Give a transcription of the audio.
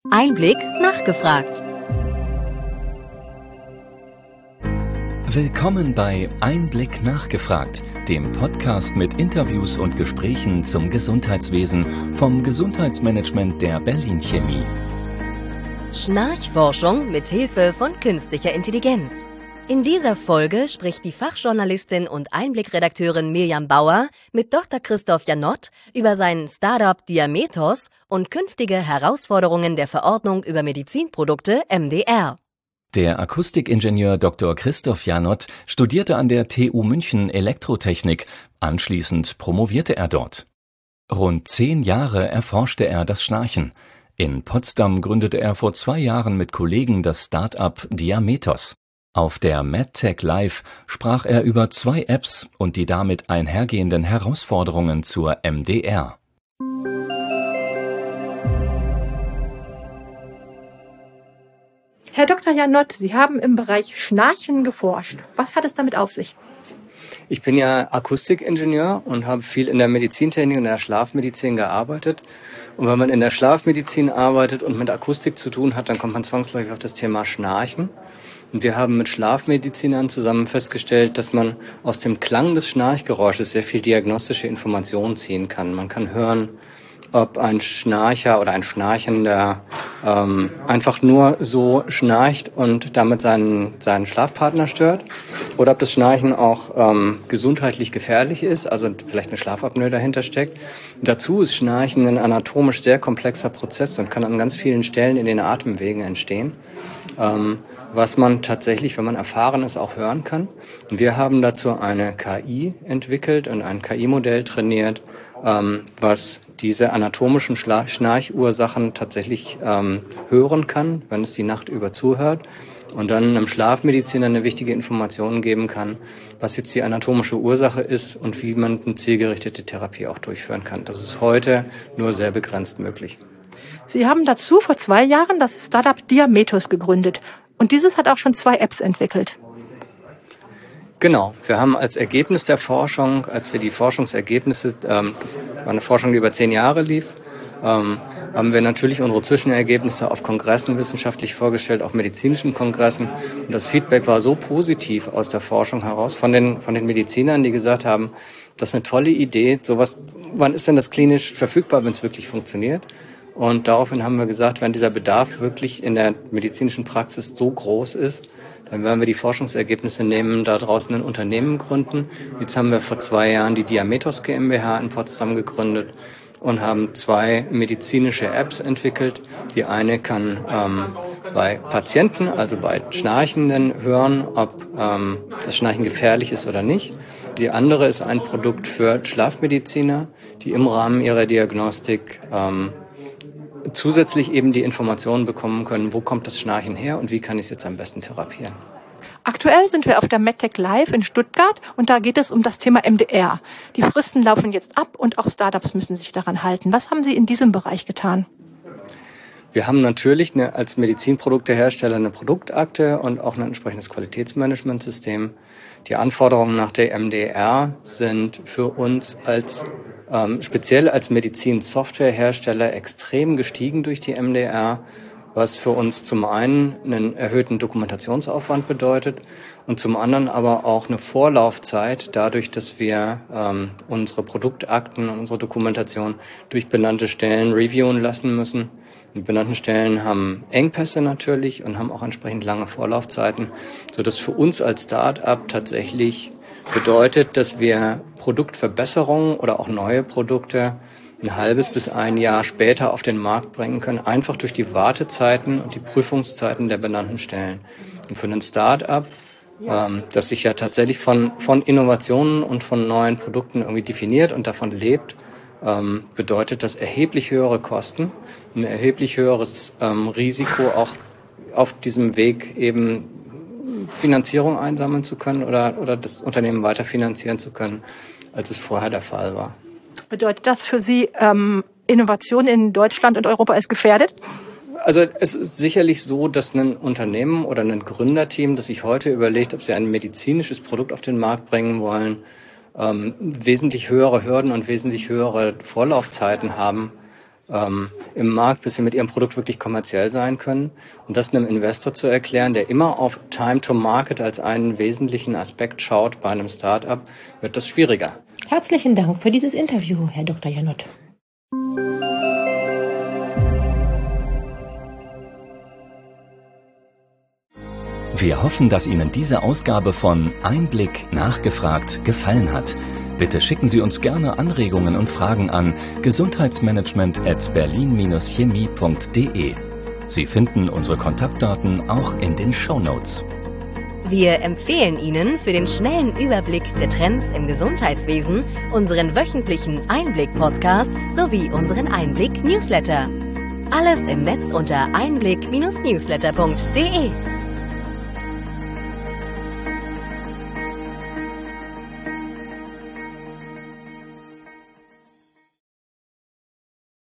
Einblick nachgefragt. Willkommen bei Einblick nachgefragt, dem Podcast mit Interviews und Gesprächen zum Gesundheitswesen vom Gesundheitsmanagement der Berlin Chemie. Schnarchforschung mit Hilfe von künstlicher Intelligenz. In dieser Folge spricht die Fachjournalistin und Einblickredakteurin Mirjam Bauer mit Dr. Christoph Janott über sein Startup Diametos und künftige Herausforderungen der Verordnung über Medizinprodukte MDR. Der Akustikingenieur Dr. Christoph Janott studierte an der TU München Elektrotechnik, anschließend promovierte er dort. Rund 10 Jahre erforschte er das Schnarchen. In Potsdam gründete er vor 2 Jahren mit Kollegen das Start-up Diametos. Auf der MedTech Live sprach er über 2 Apps und die damit einhergehenden Herausforderungen zur MDR. Herr Dr. Janott, Sie haben im Bereich Schnarchen geforscht. Was hat es damit auf sich? Ich bin ja Akustikingenieur und habe viel in der Medizintechnik und in der Schlafmedizin gearbeitet. Und wenn man in der Schlafmedizin arbeitet und mit Akustik zu tun hat, dann kommt man zwangsläufig auf das Thema Schnarchen. Und wir haben mit Schlafmedizinern zusammen festgestellt, dass man aus dem Klang des Schnarchgeräusches sehr viel diagnostische Informationen ziehen kann. Man kann hören, ob ein Schnarcher oder ein Schnarchender einfach nur so schnarcht und damit seinen Schlafpartner stört, oder ob das Schnarchen auch gesundheitlich gefährlich ist, also vielleicht eine Schlafapnoe dahinter steckt. Dazu ist Schnarchen ein anatomisch sehr komplexer Prozess und kann an ganz vielen Stellen in den Atemwegen entstehen, was man tatsächlich, wenn man erfahren ist, auch hören kann. Und wir haben dazu eine KI entwickelt und ein KI-Modell trainiert, was diese anatomischen Schnarchursachen tatsächlich hören kann, wenn es die Nacht über zuhört, und dann einem Schlafmediziner eine wichtige Information geben kann, was jetzt die anatomische Ursache ist und wie man eine zielgerichtete Therapie auch durchführen kann. Das ist heute nur sehr begrenzt möglich. Sie haben dazu vor 2 Jahren das Startup Diametos gegründet. Und dieses hat auch schon 2 Apps entwickelt. Genau, wir haben als Ergebnis der Forschung, als wir die Forschungsergebnisse, das war eine Forschung, die über 10 Jahre lief, haben wir natürlich unsere Zwischenergebnisse auf Kongressen wissenschaftlich vorgestellt, auf medizinischen Kongressen. Und das Feedback war so positiv aus der Forschung heraus von den Medizinern, die gesagt haben, das ist eine tolle Idee, sowas, wann ist denn das klinisch verfügbar, wenn es wirklich funktioniert? Und daraufhin haben wir gesagt, wenn dieser Bedarf wirklich in der medizinischen Praxis so groß ist, dann werden wir die Forschungsergebnisse nehmen, da draußen ein Unternehmen gründen. Jetzt haben wir vor 2 Jahren die Diametos GmbH in Potsdam gegründet und haben 2 medizinische Apps entwickelt. Die eine kann bei Patienten, also bei Schnarchenden, hören, ob das Schnarchen gefährlich ist oder nicht. Die andere ist ein Produkt für Schlafmediziner, die im Rahmen ihrer Diagnostik zusätzlich eben die Informationen bekommen können, wo kommt das Schnarchen her und wie kann ich es jetzt am besten therapieren. Aktuell sind wir auf der MedTech Live in Stuttgart und da geht es um das Thema MDR. Die Fristen laufen jetzt ab und auch Startups müssen sich daran halten. Was haben Sie in diesem Bereich getan? Wir haben natürlich als Medizinproduktehersteller eine Produktakte und auch ein entsprechendes Qualitätsmanagementsystem. Die Anforderungen nach der MDR sind für uns speziell als Medizinsoftwarehersteller extrem gestiegen durch die MDR, was für uns zum einen einen erhöhten Dokumentationsaufwand bedeutet und zum anderen aber auch eine Vorlaufzeit, dadurch, dass wir unsere Produktakten und unsere Dokumentation durch benannte Stellen reviewen lassen müssen. Die benannten Stellen haben Engpässe natürlich und haben auch entsprechend lange Vorlaufzeiten, sodass für uns als Start-up tatsächlich bedeutet, dass wir Produktverbesserungen oder auch neue Produkte ein halbes bis 1 Jahr später auf den Markt bringen können, einfach durch die Wartezeiten und die Prüfungszeiten der benannten Stellen. Und für ein Start-up, das sich ja tatsächlich von Innovationen und von neuen Produkten irgendwie definiert und davon lebt, bedeutet das erheblich höhere Kosten, ein erheblich höheres Risiko, auch auf diesem Weg eben Finanzierung einsammeln zu können oder das Unternehmen weiterfinanzieren zu können, als es vorher der Fall war. Bedeutet das für Sie, Innovation in Deutschland und Europa ist gefährdet? Also es ist sicherlich so, dass ein Unternehmen oder ein Gründerteam, das sich heute überlegt, ob sie ein medizinisches Produkt auf den Markt bringen wollen, wesentlich höhere Hürden und wesentlich höhere Vorlaufzeiten haben, im Markt, bis sie mit ihrem Produkt wirklich kommerziell sein können. Und das einem Investor zu erklären, der immer auf Time to Market als einen wesentlichen Aspekt schaut bei einem Start-up, wird das schwieriger. Herzlichen Dank für dieses Interview, Herr Dr. Janot. Wir hoffen, dass Ihnen diese Ausgabe von Einblick nachgefragt gefallen hat. Bitte schicken Sie uns gerne Anregungen und Fragen an gesundheitsmanagement@berlin-chemie.de. Sie finden unsere Kontaktdaten auch in den Shownotes. Wir empfehlen Ihnen für den schnellen Überblick der Trends im Gesundheitswesen unseren wöchentlichen Einblick-Podcast sowie unseren Einblick-Newsletter. Alles im Netz unter einblick-newsletter.de.